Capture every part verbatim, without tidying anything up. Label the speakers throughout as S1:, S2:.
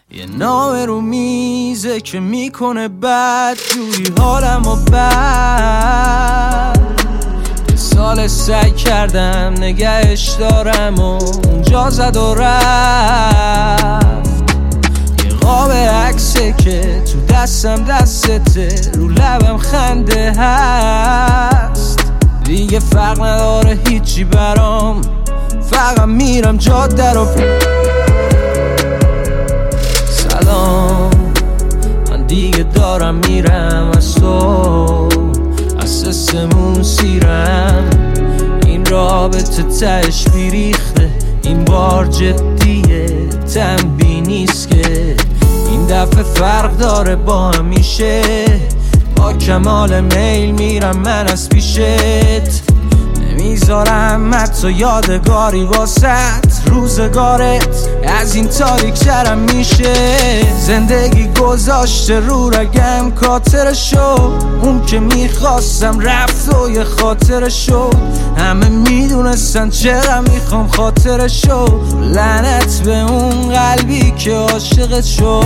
S1: یه نامه رو میزه که میکنه بد جوری حالم و بد. یه سال سعی کردم نگهش دارم و اونجا زد و رفت. یه قاب عکسه که تو دستم دستته، رو لبم خنده هست. دیگه فرق نداره هیچی برام، فقط میرم جاده رو. سلام، من دیگه دارم میرم از تو، از سسمون سیرم. این رابطه تهش بیریخته، این بار جدیه، تنبیه نیست که این دفعه فرق داره با همیشه. با کمال میل میرم من از پیشت، نمیذارم حتی یادگاری واسط. روزگارت از این تاریک ترم میشه، زندگی گذاشته رو رگم کاتر شد. اون که میخواستم رفت و یه خاطر شد، همه میدونستن چرا میخوام خاطر شد. لعنت به اون قلبی که عاشقت شد،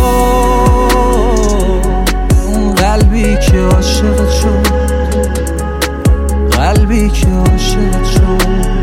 S1: اون قلبی که عاشقت شد، قلبی که عاشقت شد.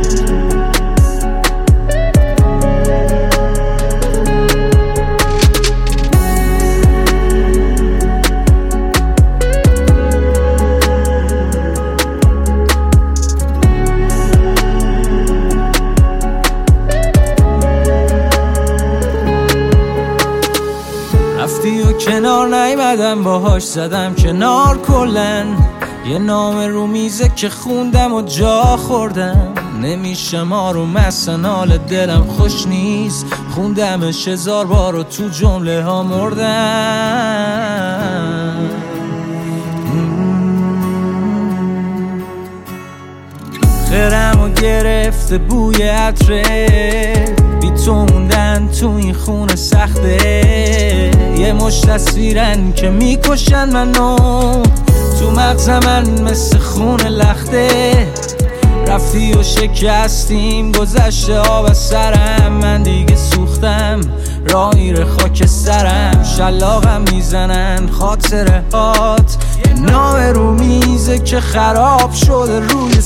S1: رفتی و کنار نیومدم باهاش زدم کنار کلن. یه نامه رو میزه که خوندم و جا خوردم. نمیشم آروم اصلا حال دلم خوش نیست، خوندمش هزار بار و تو جمله ها مردم. خیرم و گرفته بوی عطره، بی تو موندن تو این خونه سخته. یه مشت تصویرن که میکشن منو، تو مغز من مثل خون لخته. رفتی و شکستیم گذشته آب از سرم، من دیگه سوختم راه میره خاک سرم. شلاقم میزنن خاطره هات، یه نامه رو میزه که خراب شده روی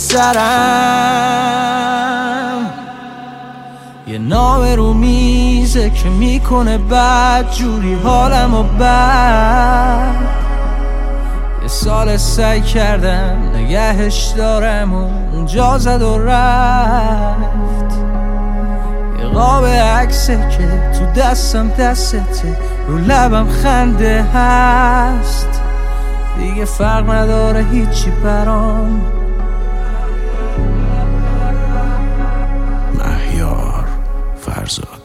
S1: سرم. یه نامه رو میزه که میکنه بد جوری حالم و بد. یه سال سعی کردم نگهش دارم و اونجا زد و رفت. یه قاب عکسه که تو دستم دستته، رو لبم خنده هست. دیگه فرق نداره هیچی برام.
S2: مهیار فرزاد.